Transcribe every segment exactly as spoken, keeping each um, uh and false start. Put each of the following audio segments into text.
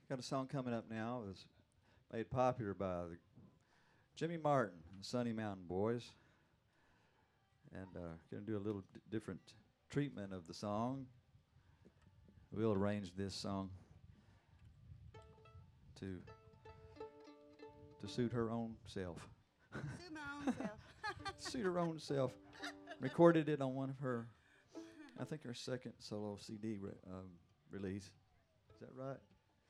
Got a song coming up now. It was made popular by the Jimmy Martin and the Sunny Mountain Boys. And uh, going to do a little d- different treatment of the song. We'll arrange this song to to suit her own self. Suit my own self. Suit her own self. Recorded it on one of her, I think her second solo C D re- um, release. Is that right?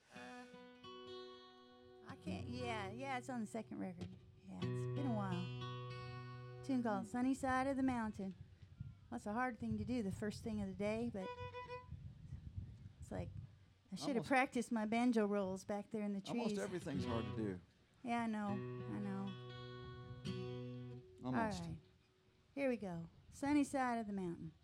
I can't. Yeah, yeah, it's on the second record. Yeah, it's been a while. Tune called "Sunny Side of the Mountain." That's a hard thing to do the first thing of the day, but it's like I should have Almost- practiced my banjo rolls back there in the trees. Almost everything's hard to do. Yeah, I know. I know. Almost. All right. Here we go. Sunny Side of the Mountain.